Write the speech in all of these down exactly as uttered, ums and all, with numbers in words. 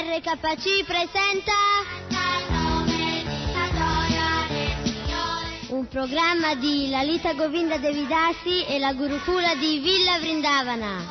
R K C presenta un programma di Lalita Govinda Devidasi e la Gurukula di Villa Vrindavana.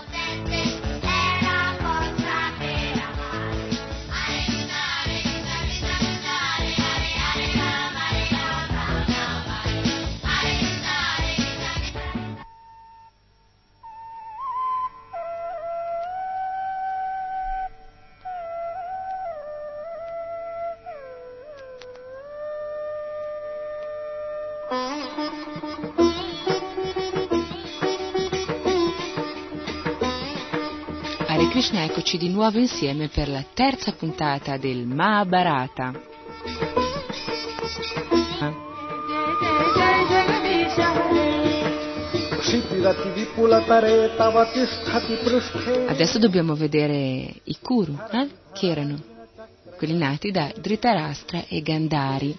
Hare Krishna, eccoci di nuovo insieme per la terza puntata del Mahabharata. Adesso dobbiamo vedere i Kuru, eh? Che erano quelli nati da Dhritarashtra e Gandhari.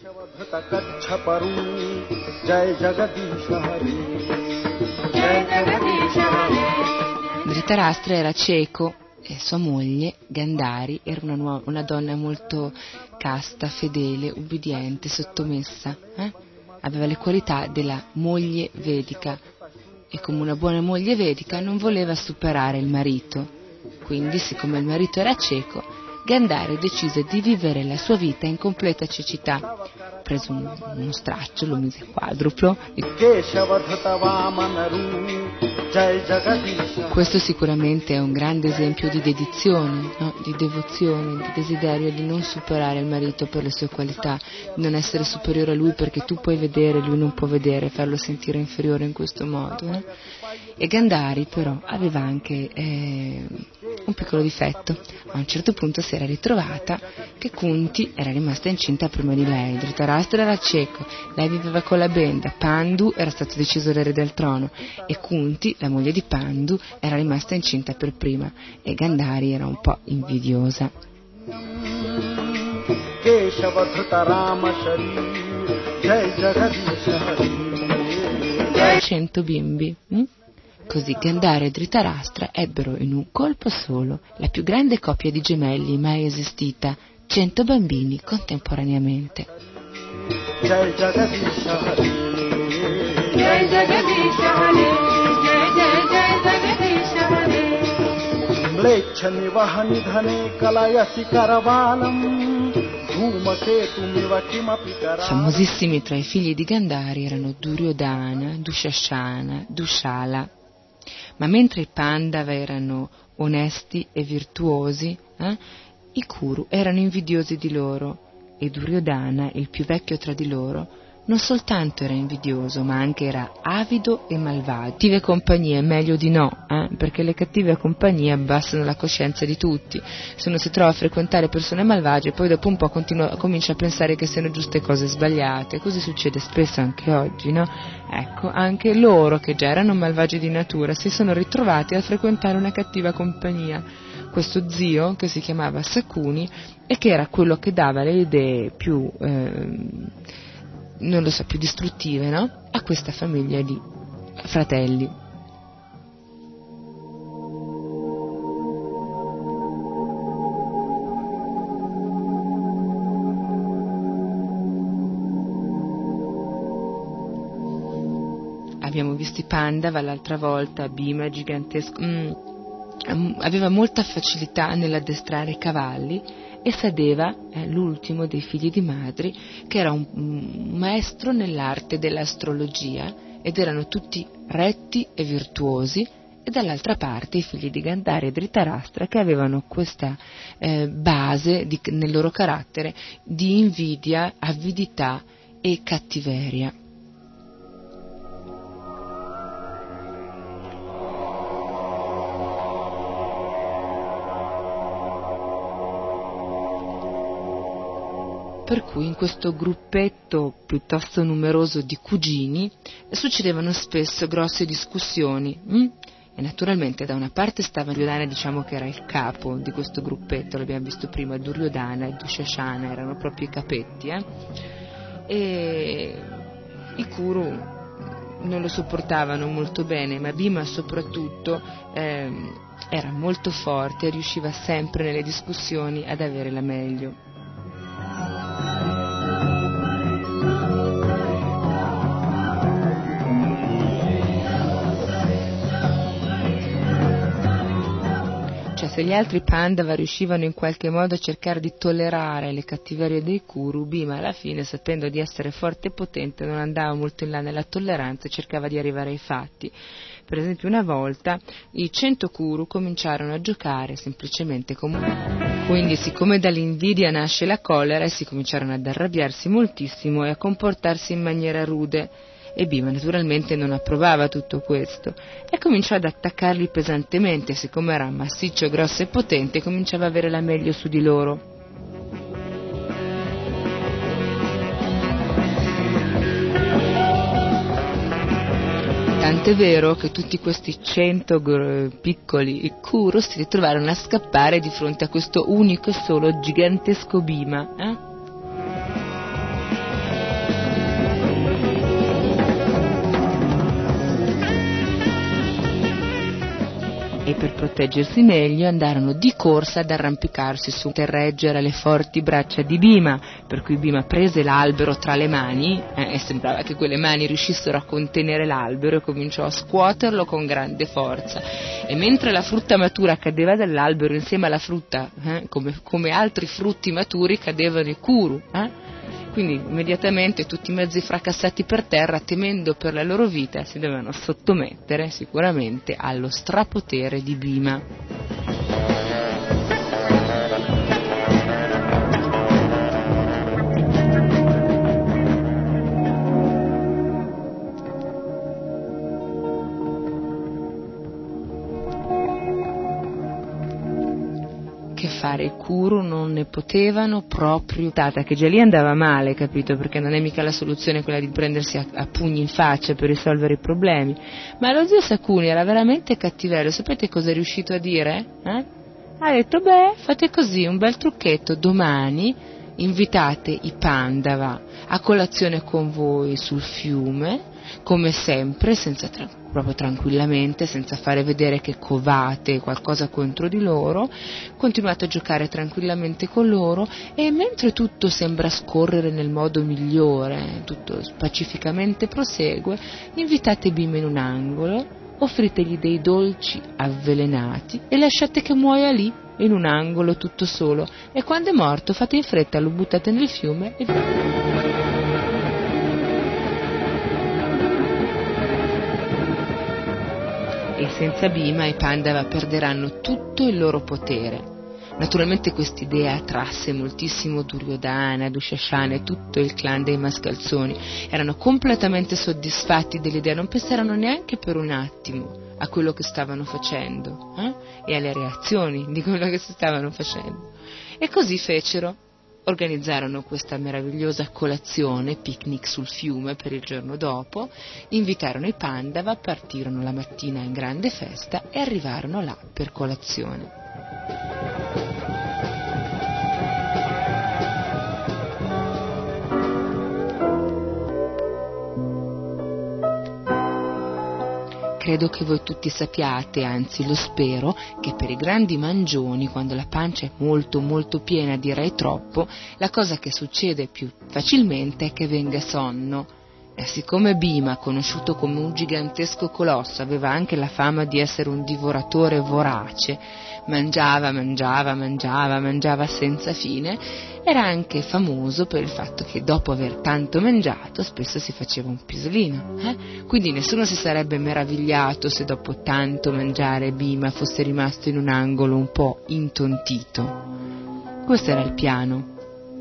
Dhritarashtra era cieco e sua moglie, Gandhari, era una, nuova, una donna molto casta, fedele, ubbidiente, sottomessa. Eh? Aveva le qualità della moglie vedica e come una buona moglie vedica non voleva superare il marito. Quindi, siccome il marito era cieco, Gandhari decise di vivere la sua vita in completa cecità. Prese un, uno straccio, lo mise quadruplo. Questo sicuramente è un grande esempio di dedizione, no? Di devozione, di desiderio di non superare il marito per le sue qualità, di non essere superiore a lui perché tu puoi vedere, lui non può vedere, farlo sentire inferiore in questo modo. No? E Gandhari però aveva anche eh, un piccolo difetto. A un certo punto si era ritrovata che Kunti era rimasta incinta prima di lei, Dhritarashtra era cieco, lei viveva con la benda, Pandu era stato deciso l'erede del trono e Kunti, la moglie di Pandu, era rimasta incinta per prima e Gandhari era un po' invidiosa. Cento bimbi. Hm? Così Gandhari e Dhritarashtra ebbero in un colpo solo la più grande coppia di gemelli mai esistita, cento bambini contemporaneamente. Jai Jagadisha Hari, Jai Jagadisha Hari, Jai Jai Jai Jagadisha Hari. Mleccha nivahani dhane kalayasi karavanam, dhumake tumiva kimapi kara. Famosissimi tra i figli di Gandhari erano Duryodhana, Dushashana, Dushala. Ma mentre i Pandava erano onesti e virtuosi, eh, i Kuru erano invidiosi di loro e Duryodhana, il più vecchio tra di loro, non soltanto era invidioso, ma anche era avido e malvagio. Cattive compagnie, meglio di no, eh, perché le cattive compagnie abbassano la coscienza di tutti. Se uno si trova a frequentare persone malvagie, poi dopo un po' continua, comincia a pensare che siano giuste cose sbagliate. Così succede spesso anche oggi, no? Ecco, anche loro, che già erano malvagi di natura, si sono ritrovati a frequentare una cattiva compagnia. Questo zio, che si chiamava Sakuni, e che era quello che dava le idee più... Eh, non lo so, più distruttive, no? A questa famiglia di fratelli. Abbiamo visto i Pandava l'altra volta, Bhima gigantesco, mm, aveva molta facilità nell'addestrare i cavalli, e Sadeva, eh, l'ultimo dei figli di Madri, che era un, un maestro nell'arte dell'astrologia, ed erano tutti retti e virtuosi, e dall'altra parte i figli di Gandhari e Dhritarashtra, che avevano questa eh, base di, nel loro carattere di invidia, avidità e cattiveria. Per cui in questo gruppetto piuttosto numeroso di cugini succedevano spesso grosse discussioni hm? e naturalmente da una parte stava Duryodhana, diciamo che era il capo di questo gruppetto, l'abbiamo visto prima, Duryodhana e Dushashana erano proprio i capetti, eh? E i Kuru non lo sopportavano molto bene, ma Bhima soprattutto ehm, era molto forte e riusciva sempre nelle discussioni ad avere la meglio. Cioè, se gli altri Pandava riuscivano in qualche modo a cercare di tollerare le cattiverie dei Kuru, Bhima alla fine, sapendo di essere forte e potente, non andava molto in là nella tolleranza e cercava di arrivare ai fatti. Per esempio, una volta i cento Kuru cominciarono a giocare semplicemente come... Quindi, siccome dall'invidia nasce la collera, si cominciarono ad arrabbiarsi moltissimo e a comportarsi in maniera rude. E Bhima naturalmente non approvava tutto questo e cominciò ad attaccarli pesantemente. Siccome era massiccio, grosso e potente, cominciava ad avere la meglio su di loro. Tant'è vero che tutti questi cento piccoli Kuru si ritrovarono a scappare di fronte a questo unico e solo gigantesco Bhima, eh? E per proteggersi meglio andarono di corsa ad arrampicarsi su per reggere le forti braccia di Bhima, per cui Bhima prese l'albero tra le mani eh, e sembrava che quelle mani riuscissero a contenere l'albero e cominciò a scuoterlo con grande forza. E mentre la frutta matura cadeva dall'albero insieme alla frutta, eh, come, come altri frutti maturi cadevano i Kuru, eh? Quindi immediatamente tutti mezzi fracassati per terra, temendo per la loro vita, si dovevano sottomettere sicuramente allo strapotere di Bhima. Che fare, i Kuru non ne potevano proprio, data che già lì andava male, capito, perché non è mica la soluzione quella di prendersi a, a pugni in faccia per risolvere i problemi, ma lo zio Shakuni era veramente cattivello. Sapete cosa è riuscito a dire? Eh? Ha detto, beh, fate così, un bel trucchetto, domani invitate i Pandava a colazione con voi sul fiume, come sempre, senza tra- proprio tranquillamente, senza fare vedere che covate qualcosa contro di loro, continuate a giocare tranquillamente con loro e mentre tutto sembra scorrere nel modo migliore, tutto pacificamente prosegue, invitate Bhima in un angolo, offritegli dei dolci avvelenati e lasciate che muoia lì, in un angolo tutto solo, e quando è morto fate in fretta, lo buttate nel fiume e... e senza Bhima i Pandava perderanno tutto il loro potere. Naturalmente quest'idea attrasse moltissimo Duryodhana, Dushasana e tutto il clan dei mascalzoni. Erano completamente soddisfatti dell'idea, non pensarono neanche per un attimo a quello che stavano facendo eh? e alle reazioni di quello che si stavano facendo. E così fecero. Organizzarono questa meravigliosa colazione, picnic sul fiume per il giorno dopo, invitarono i Pandava, partirono la mattina in grande festa e arrivarono là per colazione. Credo che voi tutti sappiate, anzi lo spero, che per i grandi mangioni, quando la pancia è molto molto piena, direi troppo, la cosa che succede più facilmente è che venga sonno. E siccome Bhima, conosciuto come un gigantesco colosso, aveva anche la fama di essere un divoratore vorace, mangiava, mangiava, mangiava, mangiava senza fine, era anche famoso per il fatto che dopo aver tanto mangiato spesso si faceva un pisolino. Eh? Quindi nessuno si sarebbe meravigliato se dopo tanto mangiare Bhima fosse rimasto in un angolo un po' intontito. Questo era il piano.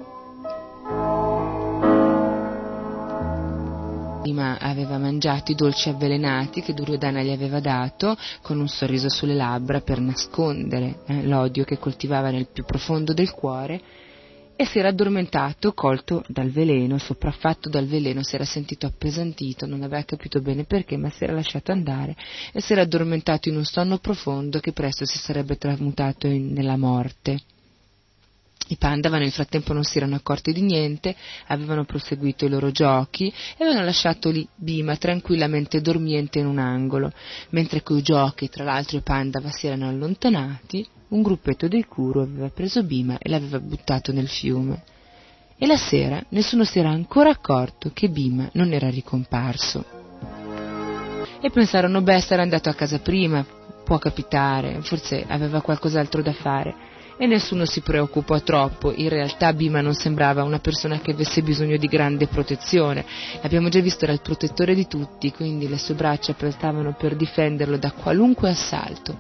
Bhima aveva mangiato i dolci avvelenati che Duryodhana gli aveva dato con un sorriso sulle labbra per nascondere eh, l'odio che coltivava nel più profondo del cuore, e si era addormentato, colto dal veleno, sopraffatto dal veleno, si era sentito appesantito, non aveva capito bene perché, ma si era lasciato andare e si era addormentato in un sonno profondo che presto si sarebbe tramutato in, nella morte. I Pandava nel frattempo non si erano accorti di niente, avevano proseguito i loro giochi e avevano lasciato lì Bhima tranquillamente dormiente in un angolo. Mentre coi giochi, tra l'altro, i Pandava si erano allontanati, un gruppetto dei Kuru aveva preso Bhima e l'aveva buttato nel fiume. E la sera nessuno si era ancora accorto che Bhima non era ricomparso. E pensarono, beh, sarà andato a casa prima, può capitare, forse aveva qualcos'altro da fare. E nessuno si preoccupò troppo. In realtà Bhima non sembrava una persona che avesse bisogno di grande protezione. L'abbiamo già visto, era il protettore di tutti, quindi le sue braccia prestavano per difenderlo da qualunque assalto.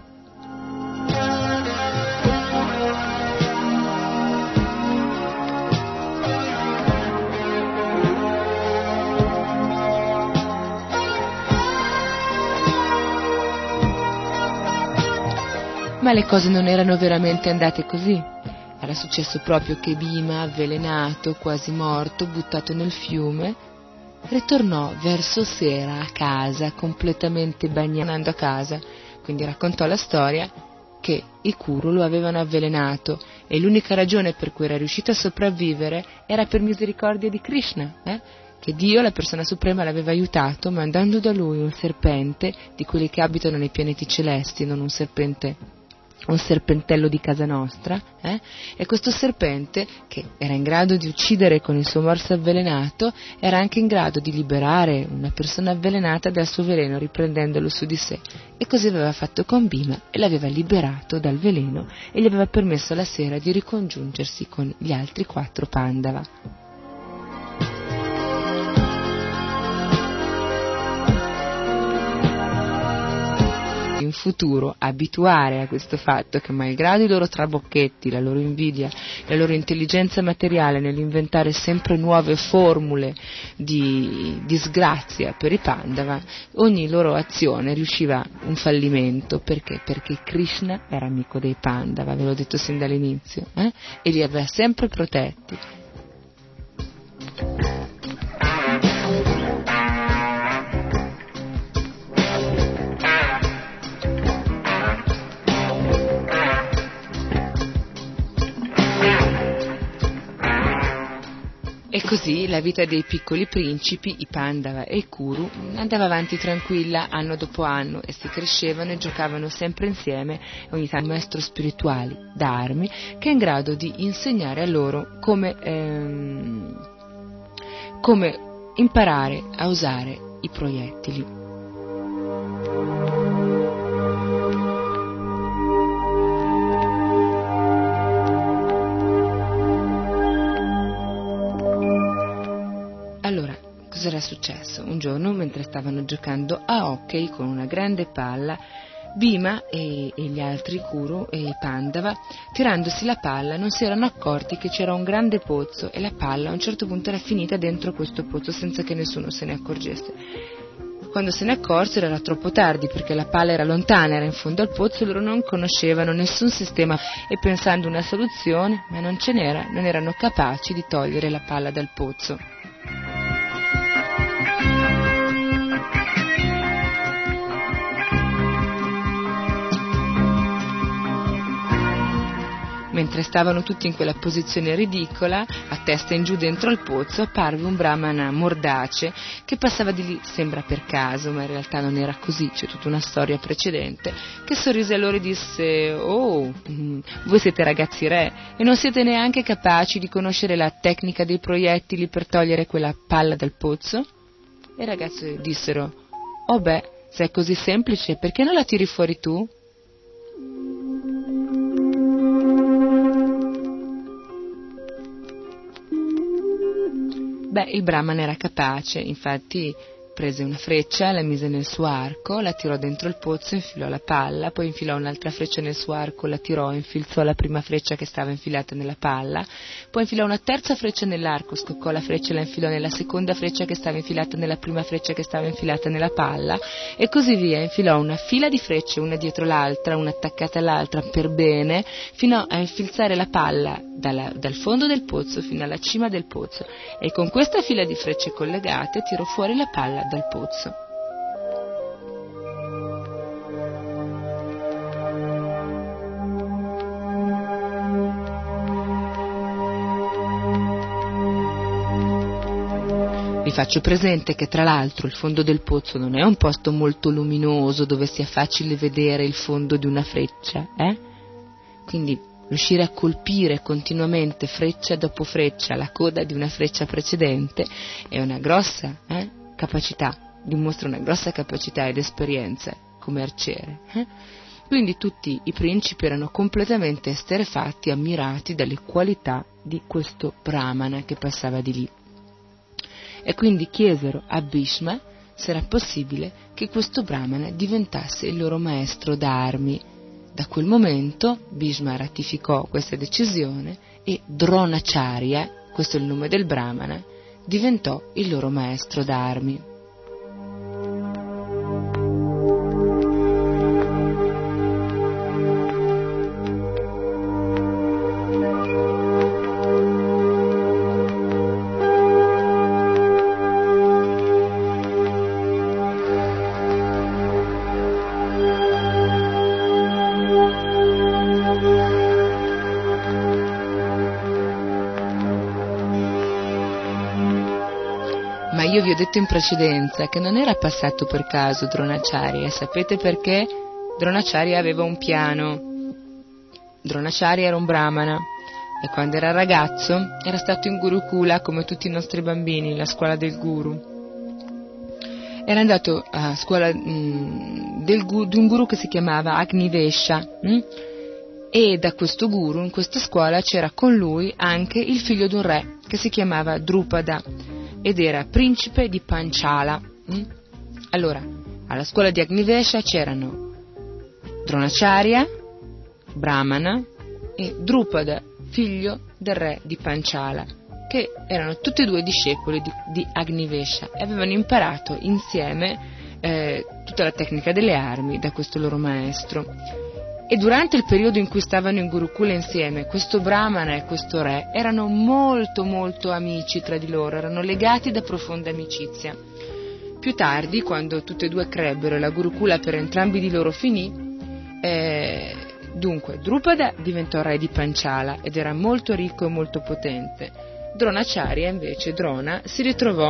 Ma le cose non erano veramente andate così. Era successo proprio che Bhima, avvelenato, quasi morto, buttato nel fiume, ritornò verso sera a casa, completamente bagnato a casa. Quindi raccontò la storia che i Kuru lo avevano avvelenato e l'unica ragione per cui era riuscito a sopravvivere era per misericordia di Krishna, eh? Che Dio, la persona suprema, l'aveva aiutato mandando da lui un serpente di quelli che abitano nei pianeti celesti, non un serpente un serpentello di casa nostra, eh? E questo serpente, che era in grado di uccidere con il suo morso avvelenato, era anche in grado di liberare una persona avvelenata dal suo veleno riprendendolo su di sé. E così aveva fatto con Bhima e l'aveva liberato dal veleno e gli aveva permesso la sera di ricongiungersi con gli altri quattro Pandava. In futuro abituare a questo fatto che, malgrado i loro trabocchetti, la loro invidia, la loro intelligenza materiale nell'inventare sempre nuove formule di disgrazia per i Pandava, ogni loro azione riusciva un fallimento. Perché? Perché Krishna era amico dei Pandava, ve l'ho detto sin dall'inizio, eh? E li aveva sempre protetti. E così la vita dei piccoli principi, i Pandava e i Kuru, andava avanti tranquilla anno dopo anno. Essi crescevano e giocavano sempre insieme, ogni tanto un maestro spirituale d'armi che è in grado di insegnare a loro come, ehm, come imparare a usare i proiettili. Cos'era successo? Un giorno, mentre stavano giocando a hockey con una grande palla, Bhima e, e gli altri Kuru e i Pandava, tirandosi la palla, non si erano accorti che c'era un grande pozzo e la palla a un certo punto era finita dentro questo pozzo senza che nessuno se ne accorgesse. Quando se ne accorsero era troppo tardi, perché la palla era lontana, era in fondo al pozzo e loro non conoscevano nessun sistema, e pensando una soluzione, ma non ce n'era, non erano capaci di togliere la palla dal pozzo. Mentre stavano tutti in quella posizione ridicola, a testa in giù dentro al pozzo, apparve un brahmana mordace che passava di lì, sembra per caso, ma in realtà non era così, c'è tutta una storia precedente, che sorrise a loro e disse: «Oh, voi siete ragazzi re e non siete neanche capaci di conoscere la tecnica dei proiettili per togliere quella palla dal pozzo?» E i ragazzi dissero: «Oh beh, se è così semplice, perché non la tiri fuori tu?» Beh, il Brahman era capace, infatti prese una freccia, la mise nel suo arco, la tirò dentro il pozzo, infilò la palla, poi infilò un'altra freccia nel suo arco, la tirò, infilzò la prima freccia che stava infilata nella palla, poi infilò una terza freccia nell'arco, scoccò la freccia e la infilò nella seconda freccia che stava infilata nella prima freccia che stava infilata nella palla, e così via. Infilò una fila di frecce, una dietro l'altra, una attaccata all'altra per bene, fino a infilzare la palla dalla, dal fondo del pozzo fino alla cima del pozzo, e con questa fila di frecce collegate tirò fuori la palla dal pozzo. Vi faccio presente che tra l'altro il fondo del pozzo non è un posto molto luminoso dove sia facile vedere il fondo di una freccia, eh? Quindi riuscire a colpire continuamente freccia dopo freccia la coda di una freccia precedente è una grossa eh, capacità, dimostra una grossa capacità ed esperienza come arciere. Eh? Quindi tutti i principi erano completamente esterrefatti, ammirati dalle qualità di questo Brahmana che passava di lì. E quindi chiesero a Bhishma se era possibile che questo Brahmana diventasse il loro maestro d'armi. Da quel momento Bhishma ratificò questa decisione e Dronacharya, questo è il nome del Brahmana, diventò il loro maestro d'armi. Io vi ho detto in precedenza che non era passato per caso Dronacharya, sapete perché? Dronacharya aveva un piano. Dronacharya era un brahmana e quando era ragazzo era stato in Gurukula come tutti i nostri bambini, la scuola del guru. Era andato a scuola mh, del, di un guru che si chiamava Agnivesha mh? e da questo guru in questa scuola c'era con lui anche il figlio di un re che si chiamava Drupada ed era principe di Panchala. Mm? Allora, alla scuola di Agnivesha c'erano Dronacharya, Brahmana e Drupada, figlio del re di Panchala, che erano tutti e due discepoli di, di Agnivesha e avevano imparato insieme eh, tutta la tecnica delle armi da questo loro maestro. E durante il periodo in cui stavano in Gurukula insieme, questo Brahmana e questo re erano molto molto amici tra di loro, erano legati da profonda amicizia. Più tardi, quando tutte e due crebbero e la Gurukula per entrambi di loro finì, eh, dunque Drupada diventò re di Panchala ed era molto ricco e molto potente. Dronacharya invece, Drona, si ritrovò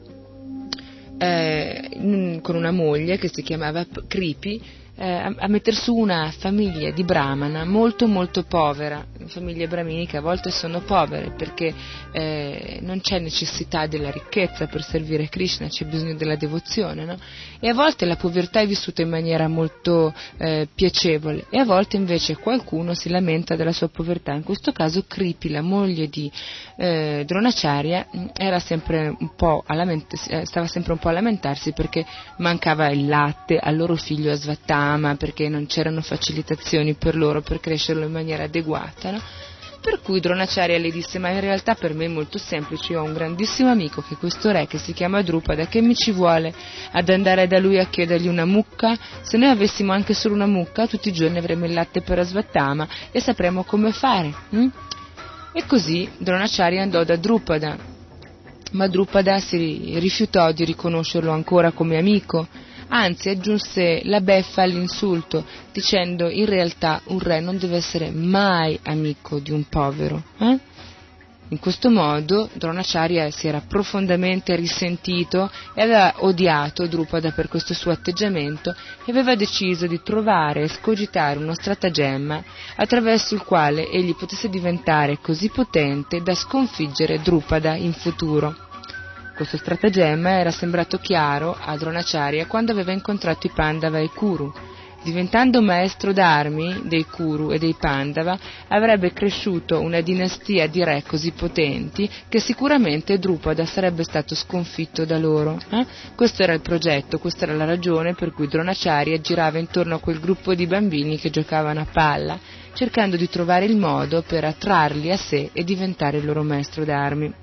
eh, con una moglie che si chiamava Kripi, Eh, a, a metter su una famiglia di brahmana molto molto povera, famiglie brahminiche a volte sono povere perché eh, non c'è necessità della ricchezza per servire Krishna, c'è bisogno della devozione, no? E a volte la povertà è vissuta in maniera molto eh, piacevole e a volte invece qualcuno si lamenta della sua povertà. In questo caso Kripi, la moglie di eh, Dronacharya, era sempre un po' a lament- stava sempre un po' a lamentarsi perché mancava il latte al loro figlio Asvatthama, perché non c'erano facilitazioni per loro per crescerlo in maniera adeguata, no? Per cui Dronacharya le disse: ma in realtà per me è molto semplice, io ho un grandissimo amico che è questo re che si chiama Drupada, che mi ci vuole ad andare da lui a chiedergli una mucca? Se noi avessimo anche solo una mucca tutti i giorni avremmo il latte per Asvatthama e sapremmo come fare. hm? E così Dronacharya andò da Drupada, ma Drupada si rifiutò di riconoscerlo ancora come amico. Anzi, aggiunse la beffa all'insulto, dicendo: in realtà un re non deve essere mai amico di un povero. Eh? In questo modo Dronacharya si era profondamente risentito e aveva odiato Drupada per questo suo atteggiamento e aveva deciso di trovare e scogitare uno stratagemma attraverso il quale egli potesse diventare così potente da sconfiggere Drupada in futuro. Questo stratagemma era sembrato chiaro a Dronacharya quando aveva incontrato i Pandava e i Kuru. Diventando maestro d'armi dei Kuru e dei Pandava, avrebbe cresciuto una dinastia di re così potenti che sicuramente Drupada sarebbe stato sconfitto da loro. Eh? Questo era il progetto, questa era la ragione per cui Dronacharya girava intorno a quel gruppo di bambini che giocavano a palla, cercando di trovare il modo per attrarli a sé e diventare il loro maestro d'armi.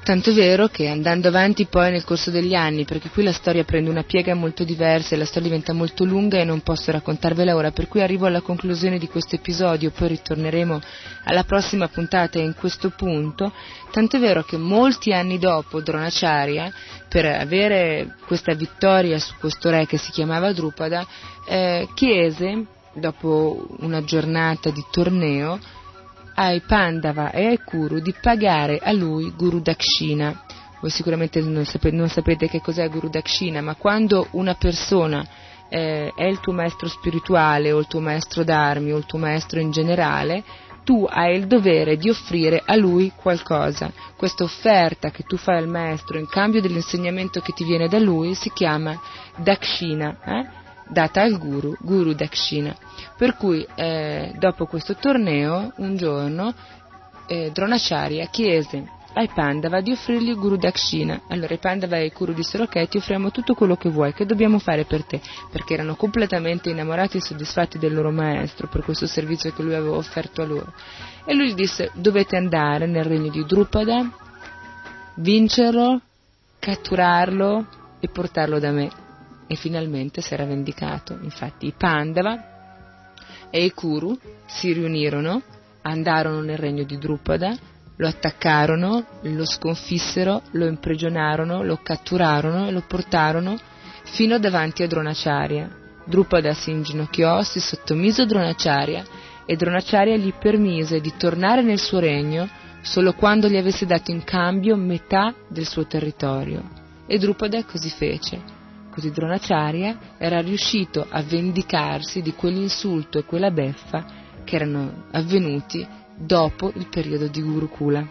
Tanto è vero che andando avanti poi nel corso degli anni, perché qui la storia prende una piega molto diversa e la storia diventa molto lunga e non posso raccontarvela ora, per cui arrivo alla conclusione di questo episodio, poi ritorneremo alla prossima puntata in questo punto. Tanto è vero che molti anni dopo Dronacharya, per avere questa vittoria su questo re che si chiamava Drupada, eh, chiese, dopo una giornata di torneo, ai Pandava e ai Kuru di pagare a lui Guru Dakshina. Voi sicuramente non sapete, non sapete che cos'è Guru Dakshina, ma quando una persona eh, è il tuo maestro spirituale o il tuo maestro d'armi o il tuo maestro in generale, tu hai il dovere di offrire a lui qualcosa. Questa offerta che tu fai al maestro in cambio dell'insegnamento che ti viene da lui si chiama Dakshina, eh? data al Guru, Guru Dakshina. Per cui eh, dopo questo torneo un giorno eh, Dronacharya chiese ai Pandava di offrirgli Guru Dakshina. Allora i Pandava e i Kuru dissero: ok, ti offriamo tutto quello che vuoi, che dobbiamo fare per te? Perché erano completamente innamorati e soddisfatti del loro maestro per questo servizio che lui aveva offerto a loro. E lui gli disse: dovete andare nel regno di Drupada, vincerlo, catturarlo e portarlo da me. E finalmente si era vendicato. Infatti i Pandava e i Kuru si riunirono, andarono nel regno di Drupada, lo attaccarono, lo sconfissero, lo imprigionarono, lo catturarono e lo portarono fino davanti a Dronacharya. Drupada si inginocchiò, si sottomise a Dronacharya e Dronacharya gli permise di tornare nel suo regno solo quando gli avesse dato in cambio metà del suo territorio. E Drupada così fece. Così Dronacharya era riuscito a vendicarsi di quell'insulto e quella beffa che erano avvenuti dopo il periodo di Gurukula.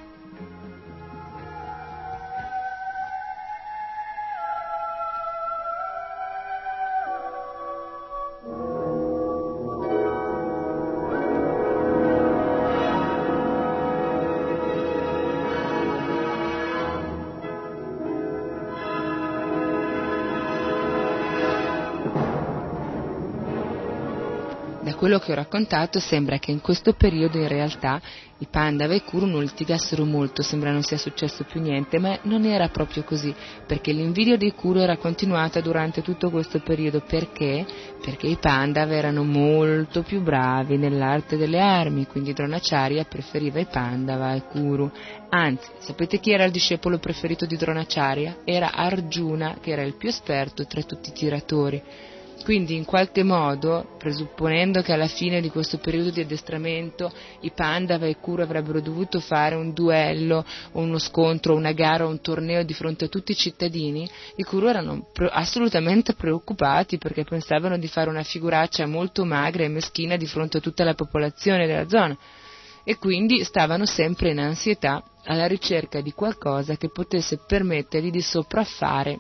Quello che ho raccontato sembra che in questo periodo in realtà i Pandava e i Kuru non litigassero molto, sembra non sia successo più niente, ma non era proprio così, perché l'invidia dei Kuru era continuata durante tutto questo periodo. Perché? Perché i Pandava erano molto più bravi nell'arte delle armi, quindi Dronacharya preferiva i Pandava ai Kuru. Anzi, sapete chi era il discepolo preferito di Dronacharya? Era Arjuna, che era il più esperto tra tutti i tiratori. Quindi in qualche modo, presupponendo che alla fine di questo periodo di addestramento i Pandava e i Kuru avrebbero dovuto fare un duello, o uno scontro, una gara, un torneo di fronte a tutti i cittadini, i Kuru erano pre- assolutamente preoccupati perché pensavano di fare una figuraccia molto magra e meschina di fronte a tutta la popolazione della zona e quindi stavano sempre in ansietà alla ricerca di qualcosa che potesse permettergli di sopraffare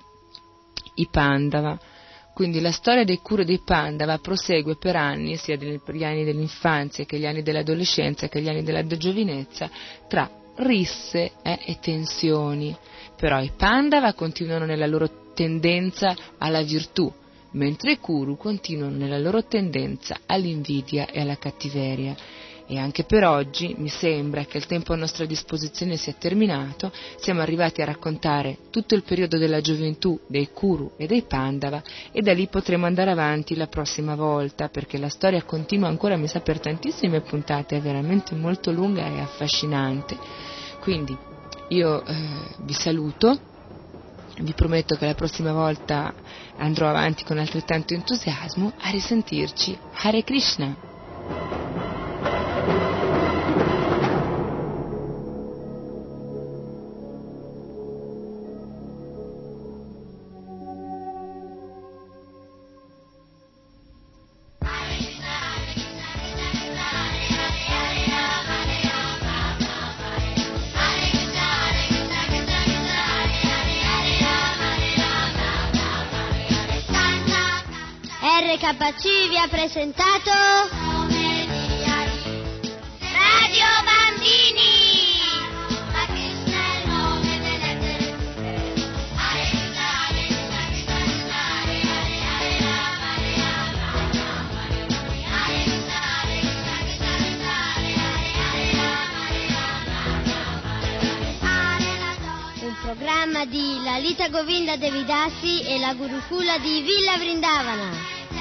i Pandava. Quindi la storia dei Kuru e dei Pandava prosegue per anni, sia per gli anni dell'infanzia che gli anni dell'adolescenza che gli anni della giovinezza, tra risse eh, e tensioni. Però i Pandava continuano nella loro tendenza alla virtù, mentre i Kuru continuano nella loro tendenza all'invidia e alla cattiveria. E anche per oggi mi sembra che il tempo a nostra disposizione sia terminato, siamo arrivati a raccontare tutto il periodo della gioventù dei Kuru e dei Pandava e da lì potremo andare avanti la prossima volta, perché la storia continua ancora, mi sa, per tantissime puntate, è veramente molto lunga e affascinante. Quindi io eh, vi saluto, vi prometto che la prossima volta andrò avanti con altrettanto entusiasmo. A risentirci. Hare Krishna. R K C vi ha presentato Radio Bambini. Un programma di Lalita Govinda Devidasi e la Gurukula di Villa Vrindavana.